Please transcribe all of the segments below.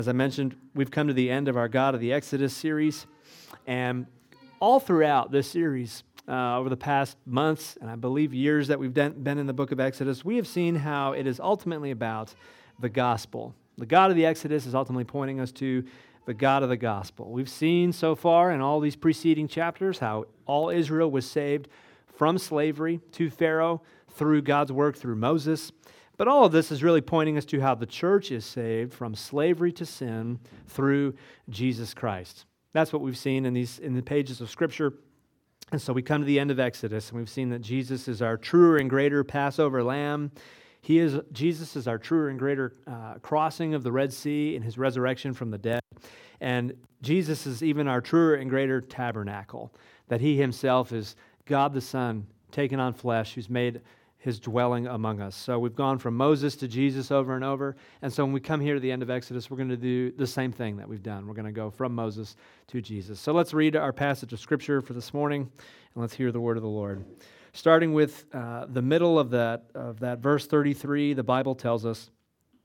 As I mentioned, we've come to the end of our God of the Exodus series, and all throughout this series, over the past months, and I believe years that we've been in the book of Exodus, we have seen how it is ultimately about the gospel. The God of the Exodus is ultimately pointing us to the God of the gospel. We've seen so far in all these preceding chapters how all Israel was saved from slavery to Pharaoh through God's work through Moses. But all of this is really pointing us to how the church is saved from slavery to sin through Jesus Christ. That's what we've seen in the pages of Scripture. And so we come to the end of Exodus, and we've seen that Jesus is our truer and greater Passover lamb. Jesus is our truer and greater crossing of the Red Sea in his resurrection from the dead. And Jesus is even our truer and greater tabernacle, that he himself is God the Son, taken on flesh, who's made his dwelling among us. So we've gone from Moses to Jesus over and over. And so when we come here to the end of Exodus, we're going to do the same thing that we've done. We're going to go from Moses to Jesus. So let's read our passage of Scripture for this morning, and let's hear the word of the Lord. Starting with the middle of that verse 33, the Bible tells us,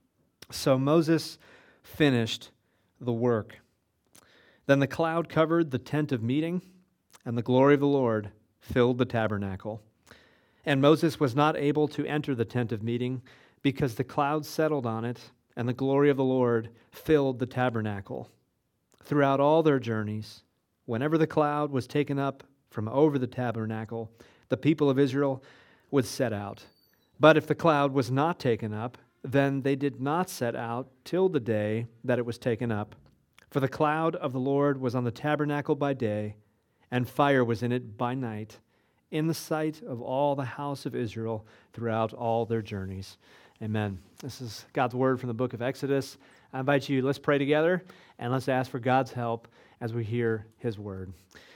"So Moses finished the work. Then the cloud covered the tent of meeting, and the glory of the Lord filled the tabernacle. And Moses was not able to enter the tent of meeting because the cloud settled on it, and the glory of the Lord filled the tabernacle. Throughout all their journeys, whenever the cloud was taken up from over the tabernacle, the people of Israel would set out. But if the cloud was not taken up, then they did not set out till the day that it was taken up. For the cloud of the Lord was on the tabernacle by day, and fire was in it by night, in the sight of all the house of Israel throughout all their journeys." Amen. This is God's word from the book of Exodus. I invite you, let's pray together, and let's ask for God's help as we hear his word.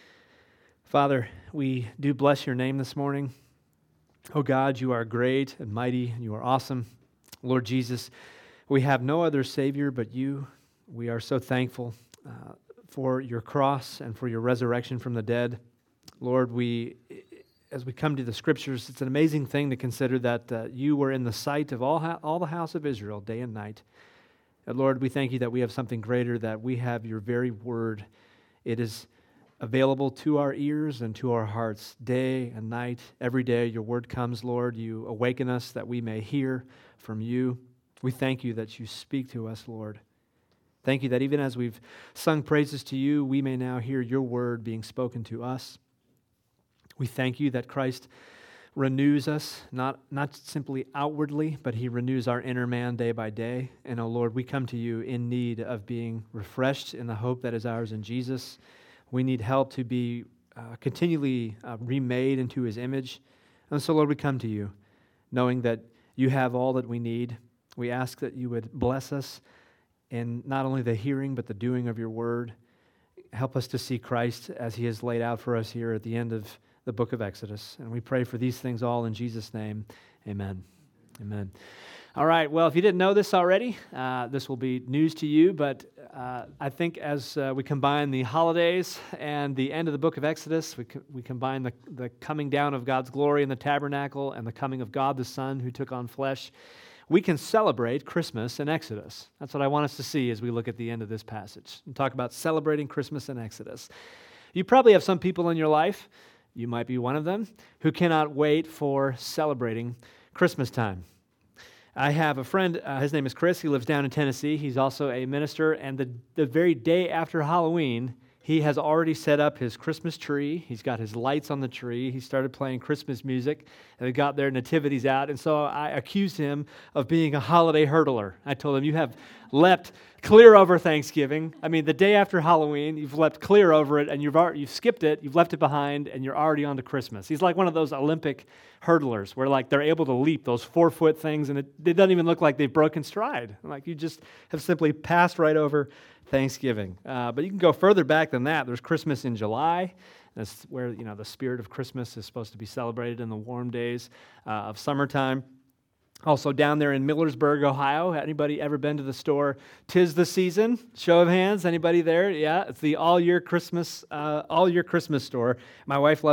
Father, we do bless your name this morning. Oh God, you are great and mighty, and you are awesome. Lord Jesus, we have no other Savior but you. We are so thankful for your cross and for your resurrection from the dead. Lord, as we come to the Scriptures, it's an amazing thing to consider that you were in the sight of all the house of Israel day and night. And Lord, we thank you that we have something greater, that we have your very word. It is available to our ears and to our hearts day and night. Every day your word comes, Lord. You awaken us that we may hear from you. We thank you that you speak to us, Lord. Thank you that even as we've sung praises to you, we may now hear your word being spoken to us. We thank you that Christ renews us, not simply outwardly, but he renews our inner man day by day. And, oh Lord, we come to you in need of being refreshed in the hope that is ours in Jesus. We need help to be continually remade into his image. And so, Lord, we come to you knowing that you have all that we need. We ask that you would bless us in not only the hearing, but the doing of your word. Help us to see Christ as he is laid out for us here at the end of the book of Exodus. And we pray for these things all in Jesus' name. Amen. Amen. All right, well, if you didn't know this already, this will be news to you, but I think as we combine the holidays and the end of the book of Exodus, we combine the coming down of God's glory in the tabernacle and the coming of God the Son who took on flesh, we can celebrate Christmas in Exodus. That's what I want us to see as we look at the end of this passage and talk about celebrating Christmas in Exodus. You probably have some people in your life, you might be one of them, who cannot wait for celebrating Christmas time. I have a friend, his name is Chris, he lives down in Tennessee. He's also a minister, and the very day after Halloween, he has already set up his Christmas tree. He's got his lights on the tree. He started playing Christmas music, and they got their nativities out, and so I accused him of being a holiday hurdler. I told him, you have leapt clear over Thanksgiving. I mean, the day after Halloween, you've leapt clear over it, and you've skipped it, you've left it behind, and you're already on to Christmas. He's like one of those Olympic hurdlers where like they're able to leap those 4-foot things, and it doesn't even look like they've broken stride. Like you just have simply passed right over Thanksgiving. But you can go further back than that. There's Christmas in July. That's where the spirit of Christmas is supposed to be celebrated in the warm days of summertime. Also down there in Millersburg, Ohio. Anybody ever been to the store? 'Tis the Season. Show of hands. Anybody there? Yeah, it's the all year Christmas store. My wife loves it.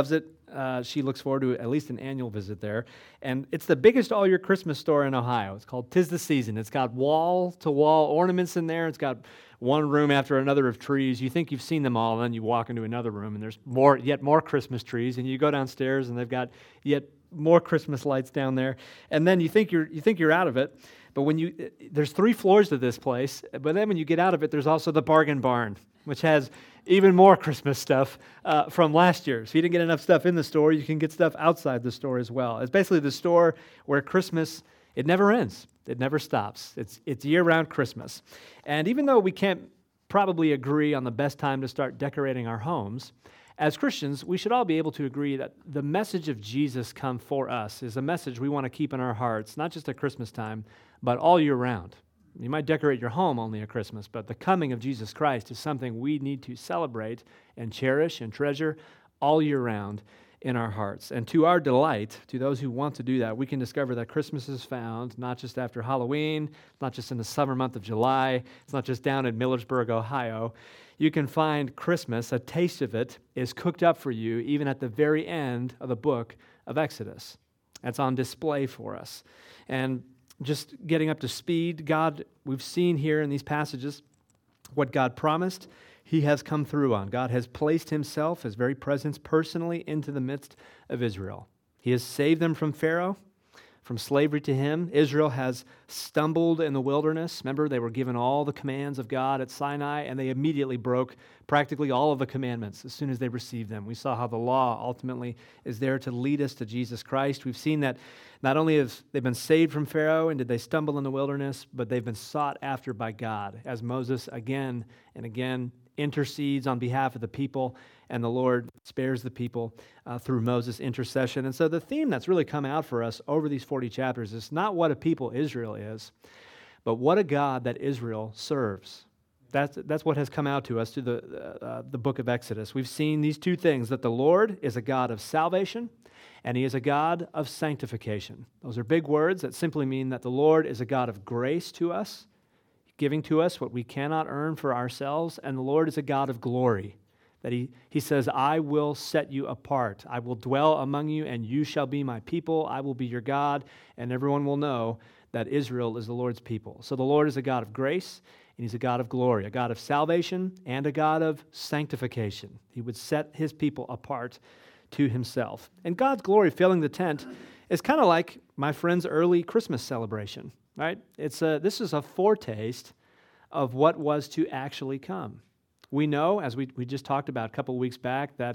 she looks forward to at least an annual visit there. And it's the biggest all-year Christmas store in Ohio. It's called 'Tis the Season. It's got wall-to-wall ornaments in there. It's got one room after another of trees. You think you've seen them all, and then you walk into another room, and there's yet more Christmas trees. And you go downstairs, and they've got yet more Christmas lights down there. And then you think you're out of it. But there's 3 floors to this place. But then when you get out of it, there's also the bargain barn, which has even more Christmas stuff from last year. So you didn't get enough stuff in the store, you can get stuff outside the store as well. It's basically the store where Christmas, it never ends. It never stops. It's year-round Christmas. And even though we can't probably agree on the best time to start decorating our homes, as Christians, we should all be able to agree that the message of Jesus come for us is a message we want to keep in our hearts, not just at Christmas time, but all year round. You might decorate your home only at Christmas, but the coming of Jesus Christ is something we need to celebrate and cherish and treasure all year round in our hearts. And to our delight, to those who want to do that, we can discover that Christmas is found not just after Halloween, not just in the summer month of July, it's not just down in Millersburg, Ohio. You can find Christmas, a taste of it, is cooked up for you even at the very end of the book of Exodus. That's on display for us. And just getting up to speed, God, we've seen here in these passages what God promised, He has come through on. God has placed Himself, His very presence, personally into the midst of Israel. He has saved them from Pharaoh, from slavery to him. Israel has stumbled in the wilderness. Remember, they were given all the commands of God at Sinai, and they immediately broke practically all of the commandments as soon as they received them. We saw how the law ultimately is there to lead us to Jesus Christ. We've seen that not only have they been saved from Pharaoh and did they stumble in the wilderness, but they've been sought after by God, as Moses again and again intercedes on behalf of the people, and the Lord spares the people through Moses' intercession. And so the theme that's really come out for us over these 40 chapters is not what a people Israel is, but what a God that Israel serves. That's what has come out to us through the book of Exodus. We've seen these two things, that the Lord is a God of salvation, and He is a God of sanctification. Those are big words that simply mean that the Lord is a God of grace to us, giving to us what we cannot earn for ourselves, and the Lord is a God of glory, that He says, I will set you apart. I will dwell among you, and you shall be my people. I will be your God, and everyone will know that Israel is the Lord's people. So the Lord is a God of grace, and He's a God of glory, a God of salvation, and a God of sanctification. He would set His people apart to Himself. And God's glory filling the tent is kind of like my friend's early Christmas celebration, right? This is a foretaste of what was to actually come. We know, as we just talked about a couple of weeks back, that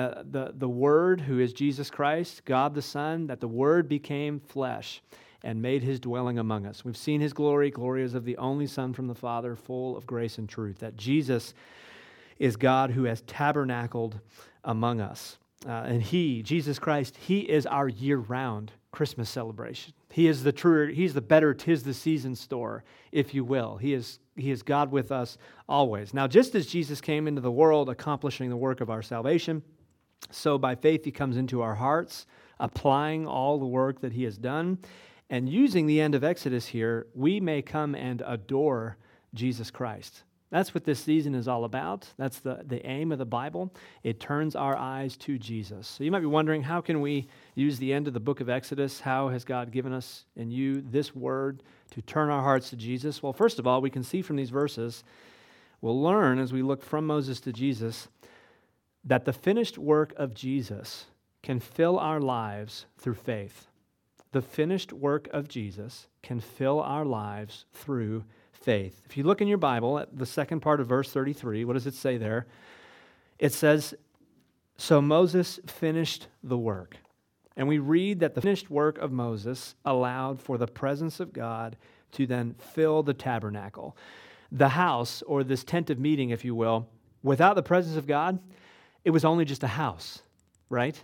the Word, who is Jesus Christ, God the Son, that the Word became flesh and made His dwelling among us. We've seen His glory. Glory is of the only Son from the Father, full of grace and truth. That Jesus is God who has tabernacled among us. And He, Jesus Christ, He is our year-round Christmas celebration. He's the better 'tis the season store, if you will. He is God with us always. Now, just as Jesus came into the world accomplishing the work of our salvation, so by faith He comes into our hearts, applying all the work that He has done. And using the end of Exodus here, we may come and adore Jesus Christ. That's what this season is all about. That's the aim of the Bible. It turns our eyes to Jesus. So you might be wondering, how can we use the end of the book of Exodus? How has God given us and you this word to turn our hearts to Jesus? Well, first of all, we can see from these verses, we'll learn as we look from Moses to Jesus, that the finished work of Jesus can fill our lives through faith. The finished work of Jesus can fill our lives through faith. If you look in your Bible at the second part of verse 33, what does it say there? It says, so Moses finished the work. And we read that the finished work of Moses allowed for the presence of God to then fill the tabernacle. The house, or this tent of meeting, if you will, without the presence of God, it was only just a house, right?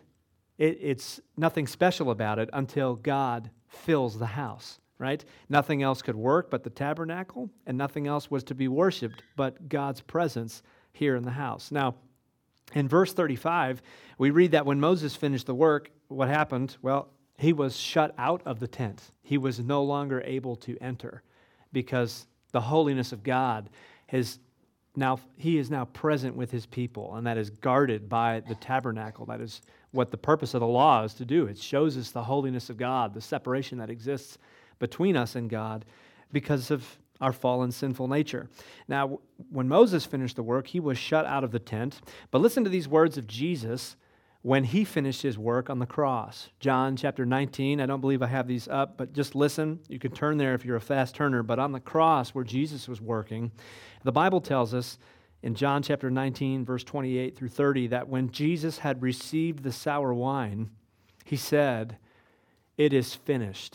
It's nothing special about it until God fills the house. Right? Nothing else could work but the tabernacle, and nothing else was to be worshipped but God's presence here in the house. Now, in verse 35, we read that when Moses finished the work, what happened? Well, he was shut out of the tent. He was no longer able to enter because the holiness of God has he is now present with his people, and that is guarded by the tabernacle. That is what the purpose of the law is to do. It shows us the holiness of God, the separation that exists between us and God because of our fallen sinful nature. Now, when Moses finished the work, he was shut out of the tent. But listen to these words of Jesus when he finished his work on the cross. John chapter 19, I don't believe I have these up, but just listen. You can turn there if you're a fast turner. But on the cross where Jesus was working, the Bible tells us in John chapter 19, verse 28 through 30, that when Jesus had received the sour wine, he said, "It is finished."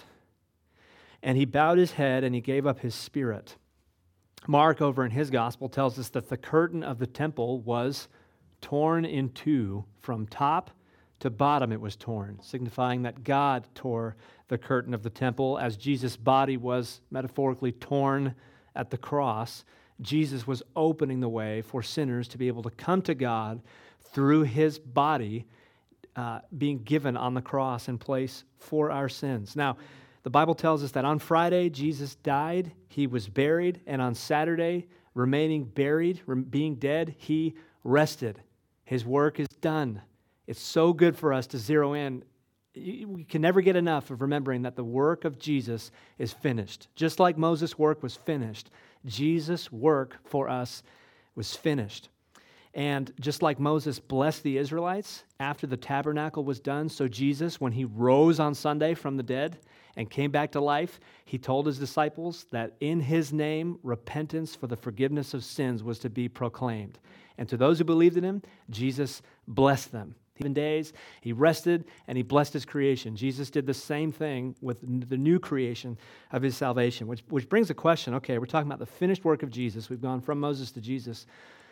And he bowed his head and he gave up his spirit. Mark, over in his gospel, tells us that the curtain of the temple was torn in two. From top to bottom it was torn, signifying that God tore the curtain of the temple. As Jesus' body was metaphorically torn at the cross, Jesus was opening the way for sinners to be able to come to God through his body being given on the cross in place for our sins. Now, the Bible tells us that on Friday, Jesus died, he was buried, and on Saturday, remaining buried, being dead, he rested. His work is done. It's so good for us to zero in. We can never get enough of remembering that the work of Jesus is finished. Just like Moses' work was finished, Jesus' work for us was finished. And just like Moses blessed the Israelites after the tabernacle was done, so Jesus, when he rose on Sunday from the dead and came back to life, he told his disciples that in his name, repentance for the forgiveness of sins was to be proclaimed. And to those who believed in him, Jesus blessed them. 7 days, he rested and he blessed his creation. Jesus did the same thing with the new creation of his salvation, which brings a question. Okay, we're talking about the finished work of Jesus. We've gone from Moses to Jesus.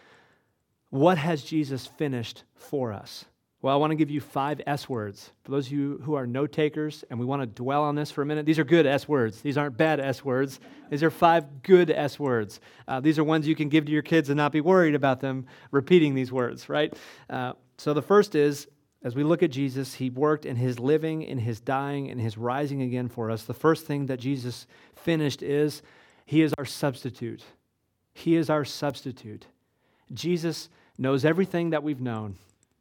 What has Jesus finished for us? Well, I want to give you 5 S words. For those of you who are note takers and we want to dwell on this for a minute, these are good S words. These aren't bad S words. These are 5 good S words. These are ones you can give to your kids and not be worried about them repeating these words, right? So the first is, as we look at Jesus, he worked in his living, in his dying, in his rising again for us. The first thing that Jesus finished is he is our substitute. He is our substitute. Jesus knows everything that we've known.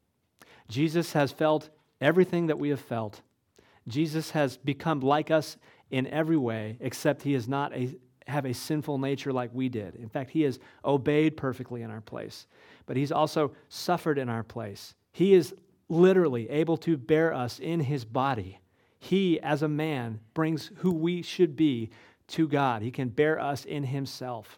Jesus has felt everything that we have felt. Jesus has become like us in every way, except he does not have a sinful nature like we did. In fact, he has obeyed perfectly in our place, but he's also suffered in our place. He is literally able to bear us in his body. He, as a man, brings who we should be to God. He can bear us in himself.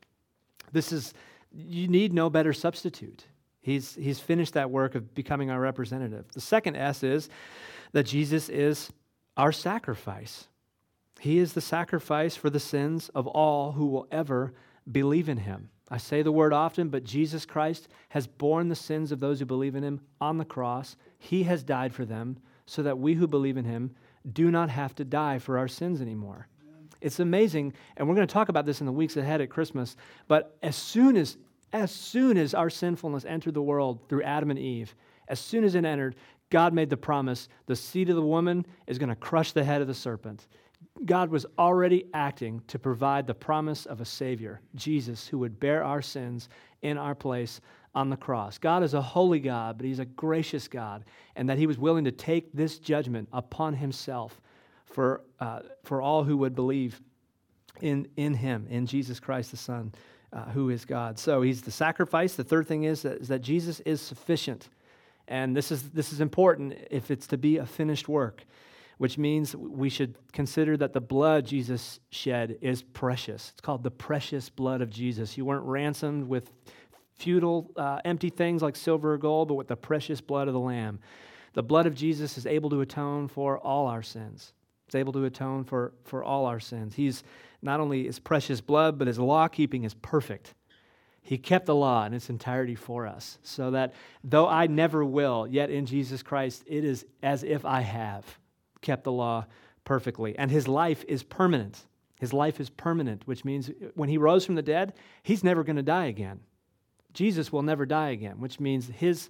You need no better substitute. He's finished that work of becoming our representative. The second S is that Jesus is our sacrifice. He is the sacrifice for the sins of all who will ever believe in him. I say the word often, but Jesus Christ has borne the sins of those who believe in him on the cross. He has died for them so that we who believe in him do not have to die for our sins anymore. It's amazing, and we're going to talk about this in the weeks ahead at Christmas, but as soon as our sinfulness entered the world through Adam and Eve, as soon as it entered, God made the promise, the seed of the woman is going to crush the head of the serpent. God was already acting to provide the promise of a Savior, Jesus, who would bear our sins in our place on the cross. God is a holy God, but he's a gracious God, and that he was willing to take this judgment upon himself for all who would believe in him, in Jesus Christ the Son, who is God. So he's the sacrifice. The third thing is that Jesus is sufficient. And this is important if it's to be a finished work, which means we should consider that the blood Jesus shed is precious. It's called the precious blood of Jesus. You weren't ransomed with futile, empty things like silver or gold, but with the precious blood of the Lamb. The blood of Jesus is able to atone for all our sins. It's able to atone for all our sins. He's not only his precious blood, but his law-keeping is perfect. He kept the law in its entirety for us, so that though I never will, yet in Jesus Christ it is as if I have kept the law perfectly. And his life is permanent. His life is permanent, which means when he rose from the dead, he's never going to die again. Jesus will never die again, which means his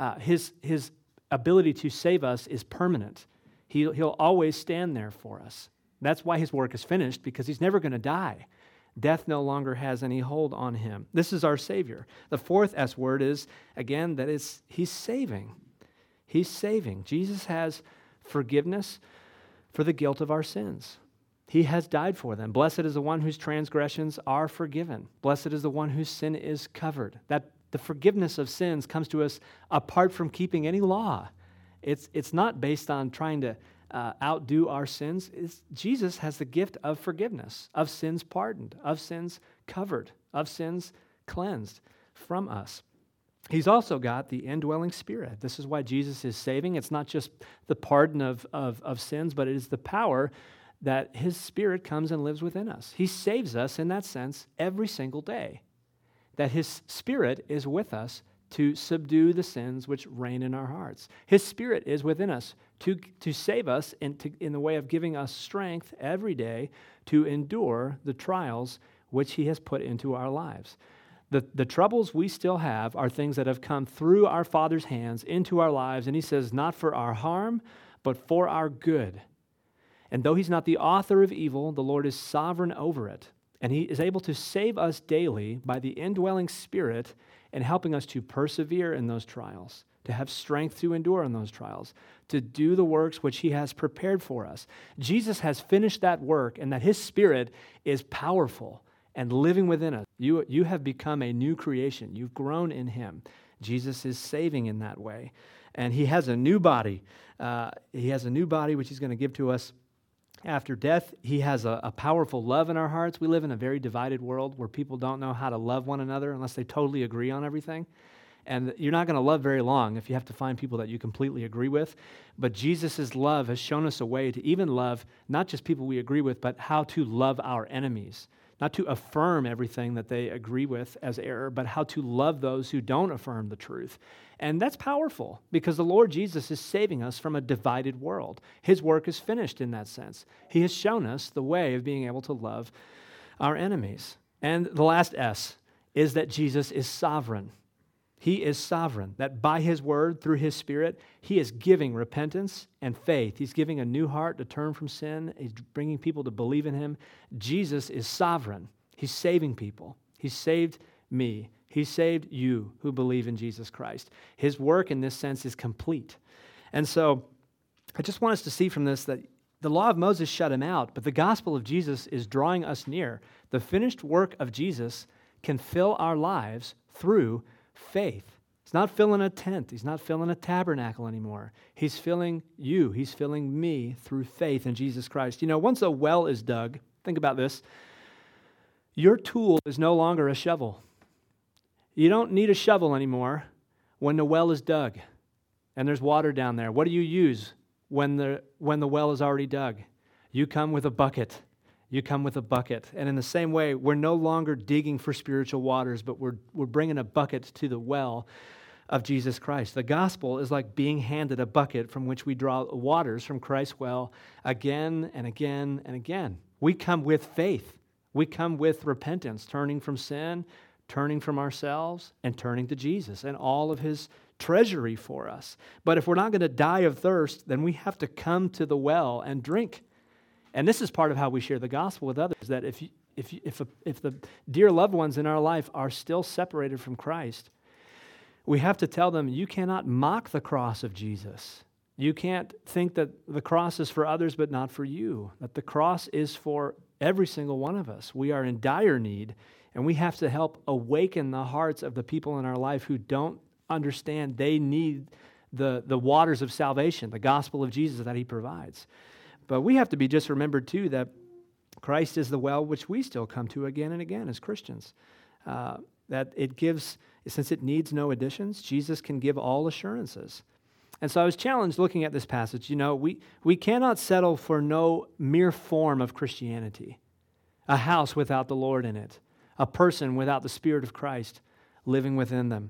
ability to save us is permanent. He'll always stand there for us. That's why his work is finished, because he's never going to die. Death no longer has any hold on him. This is our Savior. The fourth S word is, again, he's saving. He's saving. Jesus has forgiveness for the guilt of our sins. He has died for them. Blessed is the one whose transgressions are forgiven. Blessed is the one whose sin is covered. That the forgiveness of sins comes to us apart from keeping any law. It's not based on trying to outdo our sins. Jesus has the gift of forgiveness, of sins pardoned, of sins covered, of sins cleansed from us. He's also got the indwelling Spirit. This is why Jesus is saving. It's not just the pardon of sins, but it is the power that his Spirit comes and lives within us. He saves us in that sense every single day, that his Spirit is with us to subdue the sins which reign in our hearts. His Spirit is within us to save us in the way of giving us strength every day to endure the trials which he has put into our lives. The troubles we still have are things that have come through our Father's hands into our lives, and he says, not for our harm, but for our good. And though he's not the author of evil, the Lord is sovereign over it. And he is able to save us daily by the indwelling Spirit and helping us to persevere in those trials, to have strength to endure in those trials, to do the works which he has prepared for us. Jesus has finished that work, and that his Spirit is powerful and living within us. You have become a new creation. You've grown in him. Jesus is saving in that way. And he has a new body. He has a new body which he's going to give to us after death. He has a powerful love in our hearts. We live in a very divided world where people don't know how to love one another unless they totally agree on everything. And you're not going to love very long if you have to find people that you completely agree with. But Jesus' love has shown us a way to even love not just people we agree with, but how to love our enemies. Not to affirm everything that they agree with as error, but how to love those who don't affirm the truth. And that's powerful because the Lord Jesus is saving us from a divided world. His work is finished in that sense. He has shown us the way of being able to love our enemies. And the last S is that Jesus is sovereign. He is sovereign, that by his word, through his Spirit, he is giving repentance and faith. He's giving a new heart to turn from sin. He's bringing people to believe in him. Jesus is sovereign. He's saving people. He saved me. He saved you who believe in Jesus Christ. His work in this sense is complete. And so I just want us to see from this that the law of Moses shut him out, but the gospel of Jesus is drawing us near. The finished work of Jesus can fill our lives through faith. He's not filling a tent. He's not filling a tabernacle anymore. He's filling you. He's filling me through faith in Jesus Christ. You know, once a well is dug, think about this, your tool is no longer a shovel. You don't need a shovel anymore when the well is dug and there's water down there. What do you use when the well is already dug? You come with a bucket. You come with a bucket. And in the same way, we're no longer digging for spiritual waters, but we're bringing a bucket to the well of Jesus Christ. The gospel is like being handed a bucket from which we draw waters from Christ's well again and again and again. We come with faith. We come with repentance, turning from sin, turning from ourselves, and turning to Jesus and all of his treasury for us. But if we're not going to die of thirst, then we have to come to the well and drink. And this is part of how we share the gospel with others, that if the dear loved ones in our life are still separated from Christ, we have to tell them, you cannot mock the cross of Jesus. You can't think that the cross is for others but not for you, that the cross is for every single one of us. We are in dire need, and we have to help awaken the hearts of the people in our life who don't understand they need the waters of salvation, the gospel of Jesus that he provides. But we have to be just remembered, too, that Christ is the well which we still come to again and again as Christians. That it gives, since it needs no additions, Jesus can give all assurances. And so I was challenged looking at this passage. You know, we cannot settle for no mere form of Christianity. A house without the Lord in it. A person without the Spirit of Christ living within them.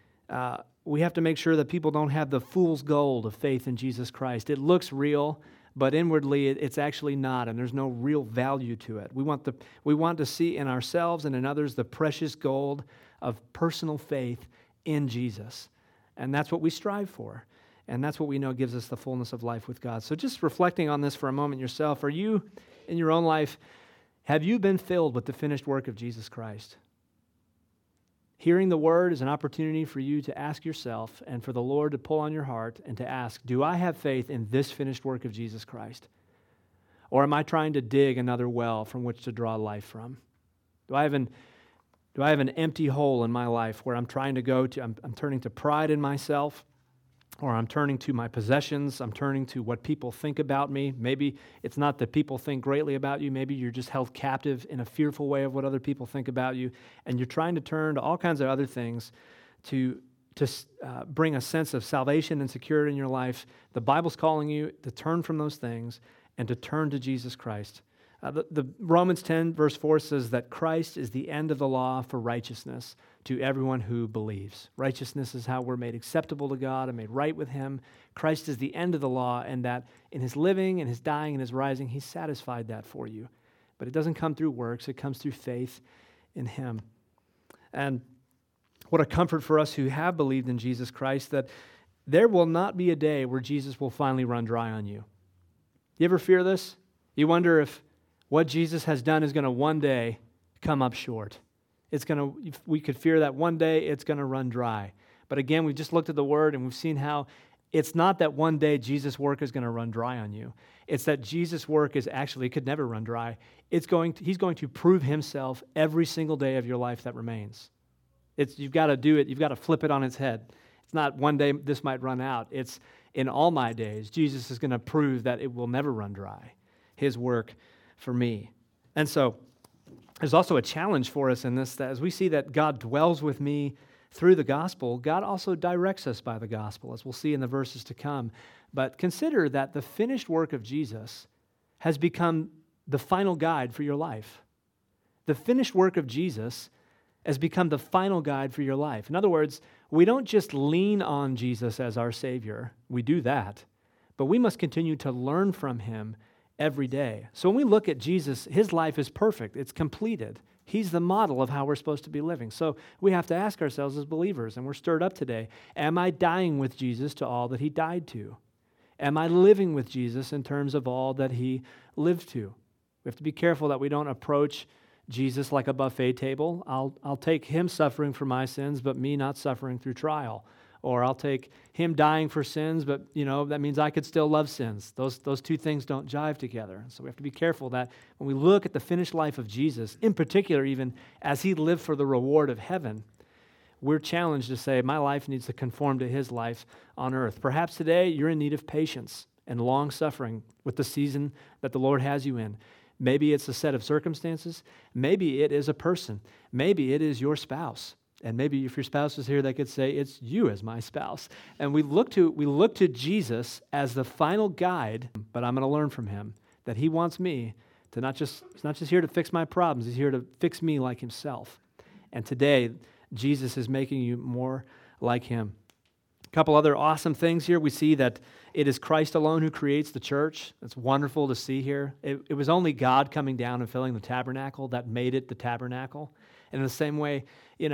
We have to make sure that people don't have the fool's gold of faith in Jesus Christ. It looks real, but inwardly it's actually not, and there's no real value to it. We want to see in ourselves and in others the precious gold of personal faith in Jesus. And that's what we strive for. And that's what we know gives us the fullness of life with God. So just reflecting on this for a moment yourself, are you in your own life, Have you been filled with the finished work of Jesus Christ? Hearing the word is an opportunity for you to ask yourself and for the Lord to pull on your heart and to ask, do I have faith in this finished work of Jesus Christ? Or am I trying to dig another well from which to draw life from? Do I have an empty hole in my life where I'm trying to go to, I'm turning to pride in myself, or I'm turning to my possessions, I'm turning to what people think about me. Maybe it's not that people think greatly about you, maybe you're just held captive in a fearful way of what other people think about you, and you're trying to turn to all kinds of other things to bring a sense of salvation and security in your life. The Bible's calling you to turn from those things and to turn to Jesus Christ. The Romans 10 verse 4 says that Christ is the end of the law for righteousness to everyone who believes. Righteousness is how we're made acceptable to God and made right with Him. Christ is the end of the law, and that in His living and His dying and His rising, He satisfied that for you. But it doesn't come through works, it comes through faith in Him. And what a comfort for us who have believed in Jesus Christ, that there will not be a day where Jesus will finally run dry on you. You ever fear this? You wonder if what Jesus has done is going to one day come up short. We could fear that one day it's going to run dry. But again, we've just looked at the Word and we've seen how it's not that one day Jesus' work is going to run dry on you. It's that Jesus' work is actually, it could never run dry. He's going to prove Himself every single day of your life that remains. You've got to do it. You've got to flip it on its head. It's not one day this might run out. It's in all my days, Jesus is going to prove that it will never run dry. His work for me. And so there's also a challenge for us in this, that as we see that God dwells with me through the gospel, God also directs us by the gospel, as we'll see in the verses to come. But consider that the finished work of Jesus has become the final guide for your life. The finished work of Jesus has become the final guide for your life. In other words, we don't just lean on Jesus as our Savior. We do that. But we must continue to learn from Him every day. So when we look at Jesus, His life is perfect. It's completed. He's the model of how we're supposed to be living. So we have to ask ourselves as believers, and we're stirred up today, am I dying with Jesus to all that He died to? Am I living with Jesus in terms of all that He lived to? We have to be careful that we don't approach Jesus like a buffet table. I'll take Him suffering for my sins, but me not suffering through trial. Or I'll take Him dying for sins, but that means I could still love sins. Those two things don't jive together. So we have to be careful that when we look at the finished life of Jesus, in particular even as He lived for the reward of heaven, we're challenged to say, my life needs to conform to His life on earth. Perhaps today you're in need of patience and long suffering with the season that the Lord has you in. Maybe it's a set of circumstances. Maybe it is a person. Maybe it is your spouse. And maybe if your spouse is here, they could say, it's you as my spouse. And we look to Jesus as the final guide, but I'm going to learn from Him that He wants me to He's not just here to fix my problems, He's here to fix me like Himself. And today, Jesus is making you more like Him. A couple other awesome things here. We see that it is Christ alone who creates the church. It's wonderful to see here. It was only God coming down and filling the tabernacle that made it the tabernacle. And in the same way,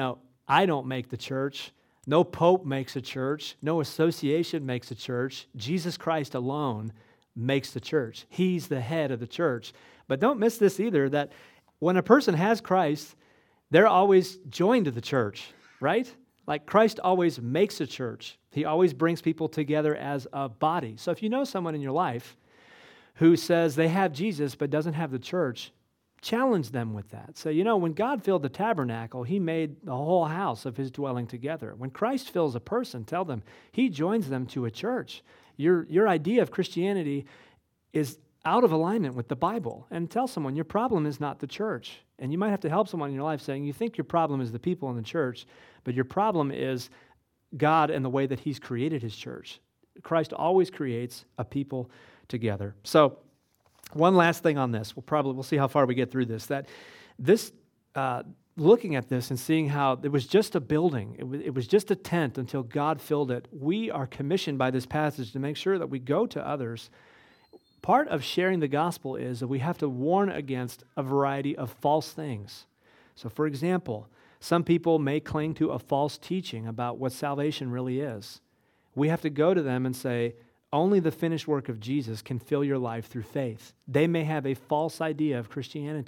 I don't make the church. No pope makes a church. No association makes a church. Jesus Christ alone makes the church. He's the head of the church. But don't miss this either, that when a person has Christ, they're always joined to the church, right? Like Christ always makes a church. He always brings people together as a body. So if you know someone in your life who says they have Jesus but doesn't have the church, challenge them with that. So, when God filled the tabernacle, He made the whole house of His dwelling together. When Christ fills a person, tell them He joins them to a church. Your idea of Christianity is out of alignment with the Bible. And tell someone your problem is not the church. And you might have to help someone in your life saying you think your problem is the people in the church, but your problem is God and the way that He's created His church. Christ always creates a people together. So, one last thing on this. We'll see how far we get through this. That this, looking at this and seeing how it was just a building, it was just a tent until God filled it. We are commissioned by this passage to make sure that we go to others. Part of sharing the gospel is that we have to warn against a variety of false things. So, for example, some people may cling to a false teaching about what salvation really is. We have to go to them and say, only the finished work of Jesus can fill your life through faith. They may have a false idea of Christianity.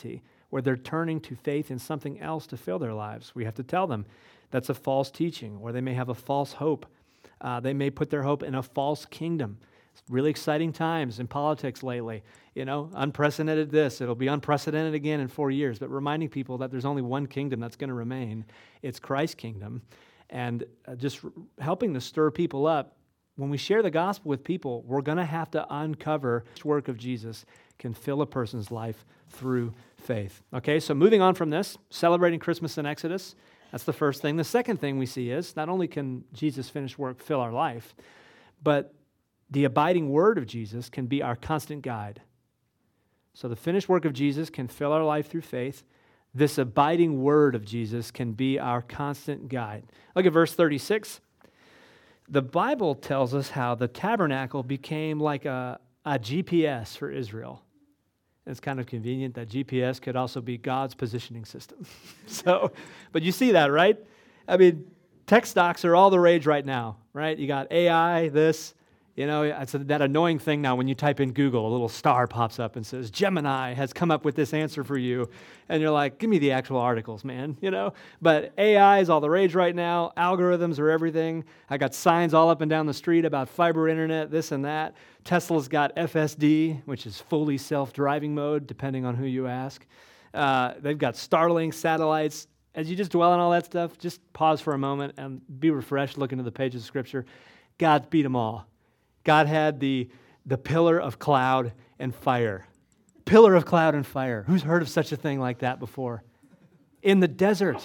where they're turning to faith in something else to fill their lives. We have to tell them that's a false teaching, or they may have a false hope. They may put their hope in a false kingdom. It's really exciting times in politics lately. Unprecedented this. It'll be unprecedented again in 4 years. But reminding people that there's only one kingdom that's going to remain. It's Christ's kingdom. And just helping to stir people up. When we share the gospel with people, we're going to have to uncover the work of Jesus can fill a person's life through faith. Okay, so moving on from this, celebrating Christmas in Exodus. That's the first thing. The second thing we see is not only can Jesus' finished work fill our life, but the abiding word of Jesus can be our constant guide. So the finished work of Jesus can fill our life through faith. This abiding word of Jesus can be our constant guide. Look at verse 36. The Bible tells us how the tabernacle became like a GPS for Israel. It's kind of convenient that GPS could also be God's positioning system. But you see that, right? I mean, tech stocks are all the rage right now, right? You got AI, this, it's that annoying thing now when you type in Google, a little star pops up and says, Gemini has come up with this answer for you. And you're like, give me the actual articles, man, But AI is all the rage right now. Algorithms are everything. I got signs all up and down the street about fiber internet, this and that. Tesla's got FSD, which is fully self-driving mode, depending on who you ask. They've got Starlink satellites. As you just dwell on all that stuff, just pause for a moment and be refreshed, look into the pages of Scripture. God beat them all. God had the pillar of cloud and fire. Pillar of cloud and fire. Who's heard of such a thing like that before? In the desert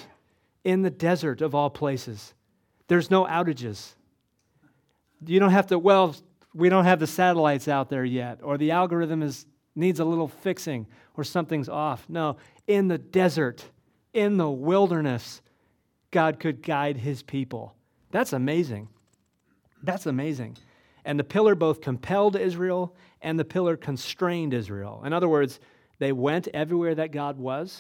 of all places. There's no outages. You don't have to, we don't have the satellites out there yet, or the algorithm needs a little fixing, or something's off. No, in the desert, in the wilderness, God could guide his people. That's amazing. That's amazing. And the pillar both compelled Israel and the pillar constrained Israel. In other words, they went everywhere that God was,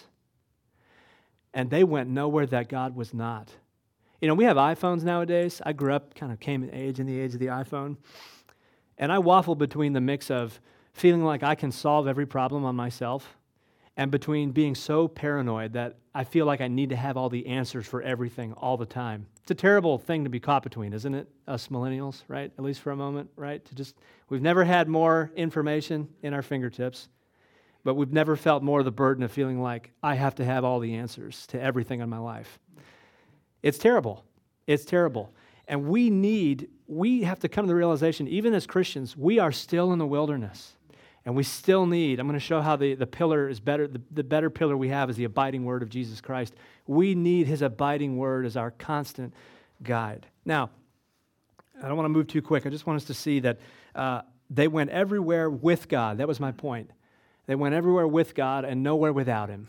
and they went nowhere that God was not. We have iPhones nowadays. I grew up, came in the age of the iPhone, and I waffle between the mix of feeling like I can solve every problem on myself and between being so paranoid that I feel like I need to have all the answers for everything all the time. It's a terrible thing to be caught between, isn't it? Us millennials, right? At least for a moment, right? We've never had more information in our fingertips, but we've never felt more the burden of feeling like I have to have all the answers to everything in my life. It's terrible. It's terrible. And we have to come to the realization, even as Christians, we are still in the wilderness. And we still need, I'm going to show how the pillar is better, the better pillar we have is the abiding word of Jesus Christ. We need his abiding word as our constant guide. Now, I don't want to move too quick. I just want us to see that they went everywhere with God. That was my point. They went everywhere with God and nowhere without him.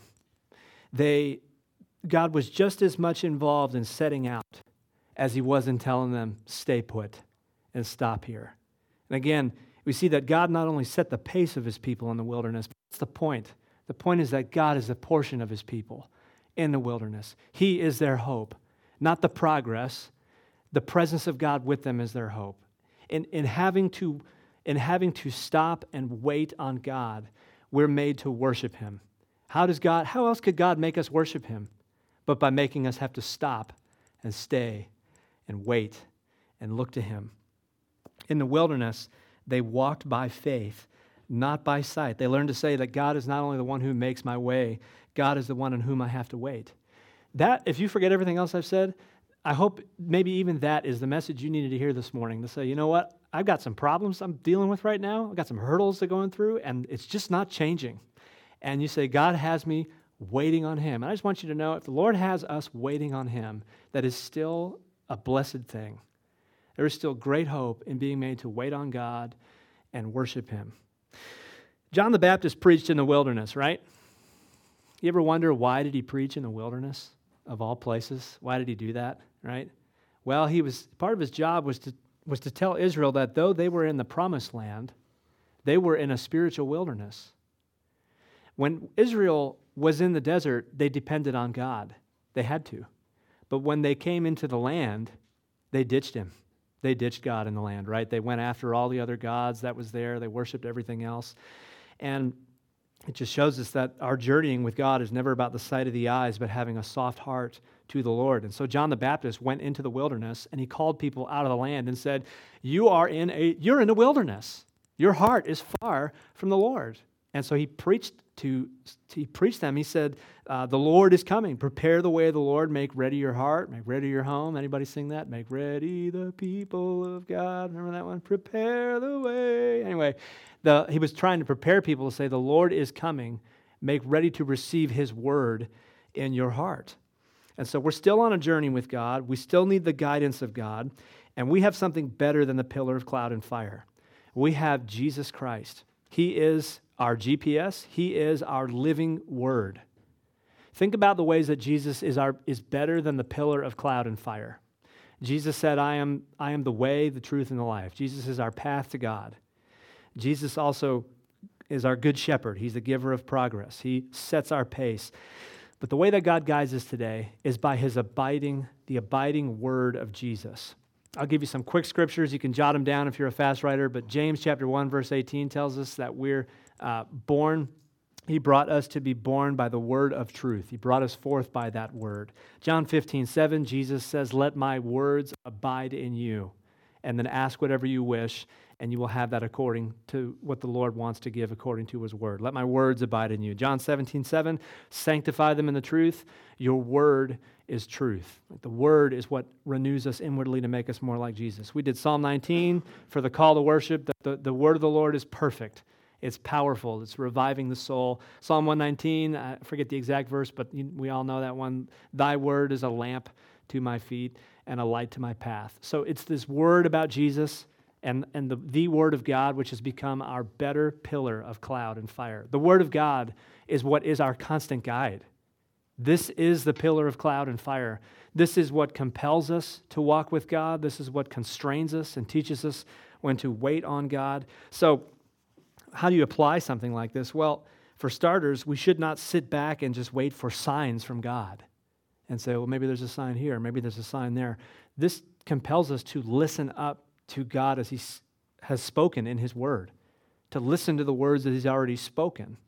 God was just as much involved in setting out as he was in telling them, stay put and stop here. And again, we see that God not only set the pace of his people in the wilderness, but that's the point. The point is that God is a portion of his people in the wilderness. He is their hope, not the progress. The presence of God with them is their hope. In having to stop and wait on God, we're made to worship him. How else could God make us worship him? But by making us have to stop and stay and wait and look to him. In the wilderness, they walked by faith, not by sight. They learned to say that God is not only the one who makes my way, God is the one on whom I have to wait. That, if you forget everything else I've said, I hope maybe even that is the message you needed to hear this morning, to say, you know what, I've got some problems I'm dealing with right now. I've got some hurdles to going through, and it's just not changing. And you say, God has me waiting on him. And I just want you to know, if the Lord has us waiting on him, that is still a blessed thing. There is still great hope in being made to wait on God and worship him. John the Baptist preached in the wilderness, right? You ever wonder, why did he preach in the wilderness of all places? Why did he do that, right? Well, part of his job was to tell Israel that though they were in the promised land, they were in a spiritual wilderness. When Israel was in the desert, they depended on God. They had to. But when they came into the land, they ditched him. They ditched God in the land, right? They went after all the other gods that was there. They worshiped everything else. And It just shows us that our journeying with God is never about the sight of the eyes, but having a soft heart to the Lord. And so John the Baptist went into the wilderness and he called people out of the land and said, you're in a wilderness. Your heart is far from the Lord. And so he preached them. He said, the Lord is coming. Prepare the way of the Lord. Make ready your heart. Make ready your home. Anybody sing that? Make ready the people of God. Remember that one? Prepare the way. Anyway, he was trying to prepare people to say, the Lord is coming. Make ready to receive his word in your heart. And so we're still on a journey with God. We still need the guidance of God. And we have something better than the pillar of cloud and fire. We have Jesus Christ. He is our GPS. He is our living word. Think about the ways that Jesus is better than the pillar of cloud and fire. Jesus said, I am the way, the truth, and the life. Jesus is our path to God. Jesus also is our good shepherd. He's the giver of progress. He sets our pace. But the way that God guides us today is by the abiding word of Jesus. I'll give you some quick scriptures. You can jot them down if you're a fast writer. But James chapter 1, verse 18 tells us that we're born. He brought us to be born by the word of truth. He brought us forth by that word. John 15:7, Jesus says, let my words abide in you. And then ask whatever you wish, and you will have that according to what the Lord wants to give according to his word. Let my words abide in you. John 17:7, sanctify them in the truth. Your word is truth. The word is what renews us inwardly to make us more like Jesus. We did Psalm 19 for the call to worship. The word of the Lord is perfect. It's powerful. It's reviving the soul. Psalm 119, I forget the exact verse, but we all know that one. Thy word is a lamp to my feet and a light to my path. So it's this word about Jesus and the word of God, which has become our better pillar of cloud and fire. The word of God is what is our constant guide. This is the pillar of cloud and fire. This is what compels us to walk with God. This is what constrains us and teaches us when to wait on God. So how do you apply something like this? Well, for starters, we should not sit back and just wait for signs from God and say, well, maybe there's a sign here, maybe there's a sign there. This compels us to listen up to God as he has spoken in his word, to listen to the words that he's already spoken.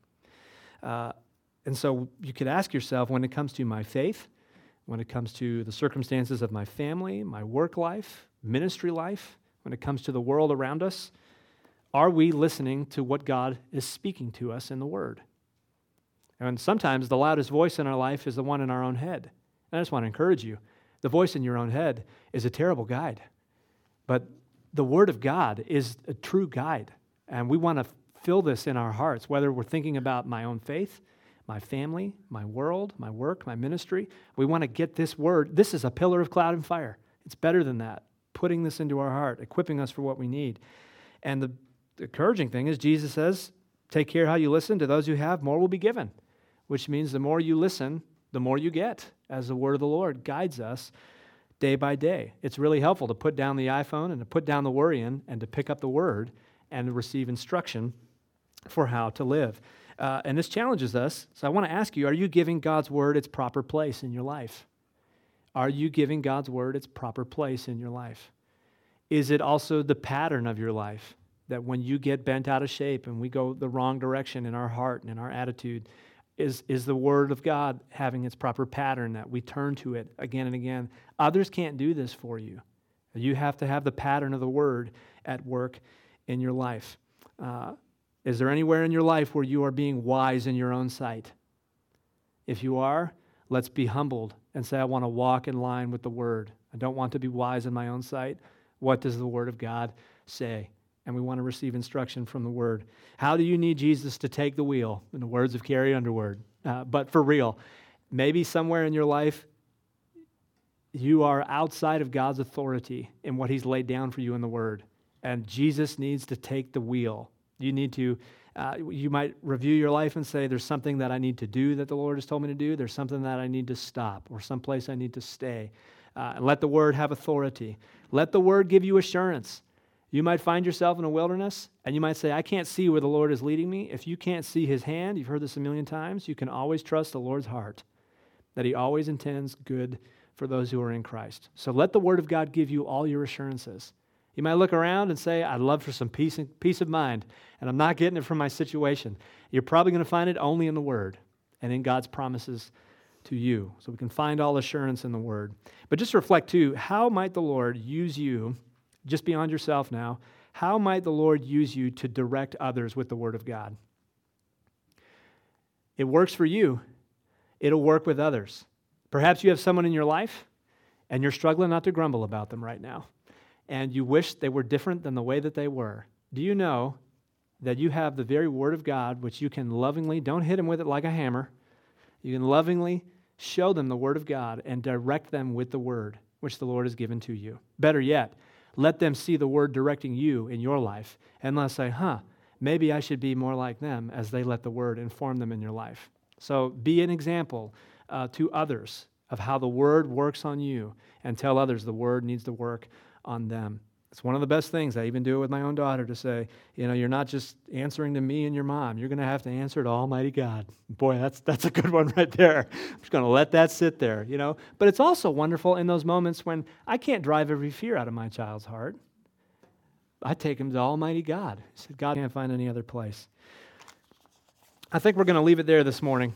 And so you could ask yourself, when it comes to my faith, when it comes to the circumstances of my family, my work life, ministry life, when it comes to the world around us, are we listening to what God is speaking to us in the Word? And sometimes the loudest voice in our life is the one in our own head. And I just want to encourage you, the voice in your own head is a terrible guide. But the Word of God is a true guide. And we want to fill this in our hearts, whether we're thinking about my own faith, my family, my world, my work, my ministry. We want to get this Word. This is a pillar of cloud and fire. It's better than that. Putting this into our heart, equipping us for what we need. And the encouraging thing is Jesus says, take care how you listen. To those who have, more will be given, which means the more you listen, the more you get, as the word of the Lord guides us day by day. It's really helpful to put down the iPhone and to put down the worrying and to pick up the word and to receive instruction for how to live. And this challenges us. So I want to ask you, are you giving God's word its proper place in your life? Are you giving God's word its proper place in your life? Is it also the pattern of your life? That when you get bent out of shape and we go the wrong direction in our heart and in our attitude, is the Word of God having its proper pattern that we turn to it again and again? Others can't do this for you. You have to have the pattern of the Word at work in your life. Is there anywhere in your life where you are being wise in your own sight? If you are, let's be humbled and say, I want to walk in line with the Word. I don't want to be wise in my own sight. What does the Word of God say? And we want to receive instruction from the Word. How do you need Jesus to take the wheel? In the words of Carrie Underwood. But for real, maybe somewhere in your life, you are outside of God's authority in what He's laid down for you in the Word. And Jesus needs to take the wheel. You need to, you might review your life and say, there's something that I need to do that the Lord has told me to do. There's something that I need to stop or someplace I need to stay. And let the Word have authority. Let the Word give you assurance. You might find yourself in a wilderness, and you might say, I can't see where the Lord is leading me. If you can't see His hand, you've heard this a million times, you can always trust the Lord's heart, that He always intends good for those who are in Christ. So let the Word of God give you all your assurances. You might look around and say, I'd love for some peace of mind, and I'm not getting it from my situation. You're probably going to find it only in the Word and in God's promises to you. So we can find all assurance in the Word. But just reflect too, how might the Lord use you, just beyond yourself now, how might the Lord use you to direct others with the Word of God? It works for you. It'll work with others. Perhaps you have someone in your life and you're struggling not to grumble about them right now. And you wish they were different than the way that they were. Do you know that you have the very Word of God, which you can lovingly, don't hit them with it like a hammer, you can lovingly show them the Word of God and direct them with the Word, which the Lord has given to you. Better yet, let them see the Word directing you in your life, and they'll say, maybe I should be more like them as they let the Word inform them in your life. So be an example to others of how the Word works on you, and tell others the Word needs to work on them. It's one of the best things. I even do it with my own daughter to say, you're not just answering to me and your mom. You're going to have to answer to Almighty God. Boy, that's a good one right there. I'm just going to let that sit there, But it's also wonderful in those moments when I can't drive every fear out of my child's heart. I take him to Almighty God. I said, God, can't find any other place. I think we're going to leave it there this morning.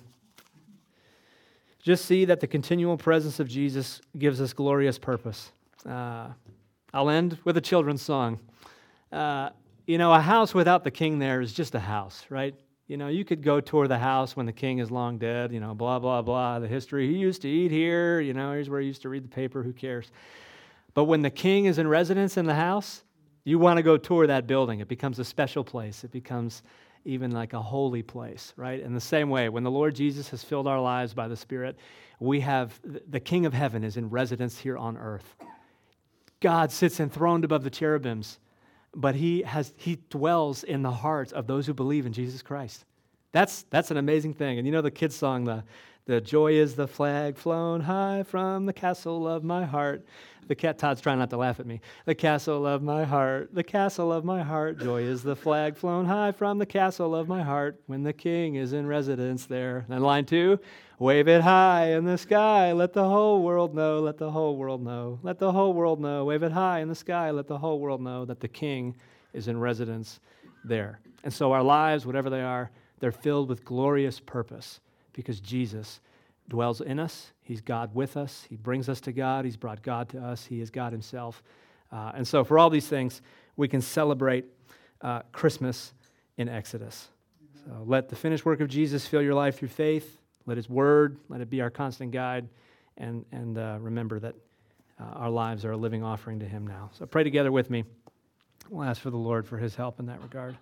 Just see that the continual presence of Jesus gives us glorious purpose. I'll end with a children's song. A house without the king there is just a house, right? You could go tour the house when the king is long dead, blah, blah, blah, the history. He used to eat here, here's where he used to read the paper, who cares? But when the king is in residence in the house, you want to go tour that building. It becomes a special place. It becomes even like a holy place, right? In the same way, when the Lord Jesus has filled our lives by the Spirit, we have the King of Heaven is in residence here on earth. God sits enthroned above the cherubims, but he dwells in the hearts of those who believe in Jesus Christ. That's an amazing thing. And the kids' song, the joy is the flag flown high from the castle of my heart. Todd's trying not to laugh at me. The castle of my heart, joy is the flag flown high from the castle of my heart when the king is in residence there. And then line 2, wave it high in the sky, let the whole world know, let the whole world know, let the whole world know, wave it high in the sky, let the whole world know that the king is in residence there. And so our lives, whatever they are, they're filled with glorious purpose because Jesus dwells in us. He's God with us. He brings us to God. He's brought God to us. He is God himself. And so for all these things, we can celebrate Christmas in Exodus. So let the finished work of Jesus fill your life through faith. Let his word, let it be our constant guide. And remember that our lives are a living offering to him now. So pray together with me. We'll ask for the Lord for his help in that regard.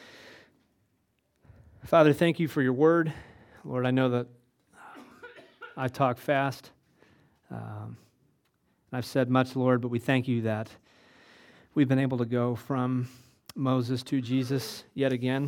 Father, thank you for your word. Lord, I know that I talk fast. I've said much, Lord, but we thank you that we've been able to go from Moses to Jesus yet again.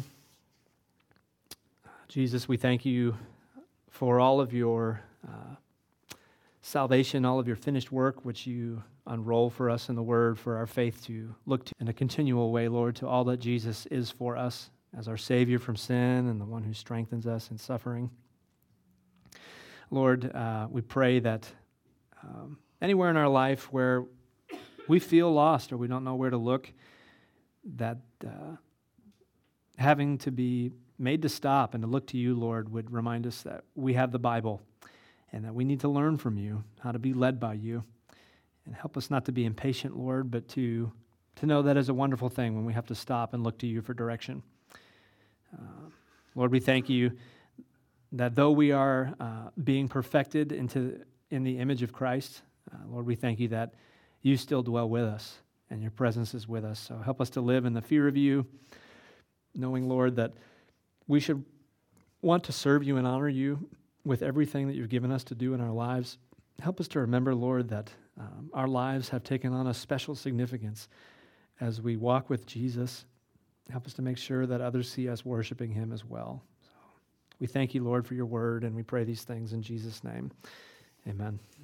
Jesus, we thank you for all of your salvation, all of your finished work, which you unroll for us in the Word, for our faith to look to in a continual way, Lord, to all that Jesus is for us as our Savior from sin and the one who strengthens us in suffering. Lord, we pray that anywhere in our life where we feel lost or we don't know where to look, that having to be made to stop and to look to you, Lord, would remind us that we have the Bible and that we need to learn from you how to be led by you. And help us not to be impatient, Lord, but to know that is a wonderful thing when we have to stop and look to you for direction. Lord, we thank you that though we are being perfected in the image of Christ, Lord, we thank you that you still dwell with us and your presence is with us. So help us to live in the fear of you, knowing, Lord, that we should want to serve you and honor you with everything that you've given us to do in our lives. Help us to remember, Lord, that our lives have taken on a special significance as we walk with Jesus. Help us to make sure that others see us worshiping him as well. So we thank you, Lord, for your word, and we pray these things in Jesus' name. Amen.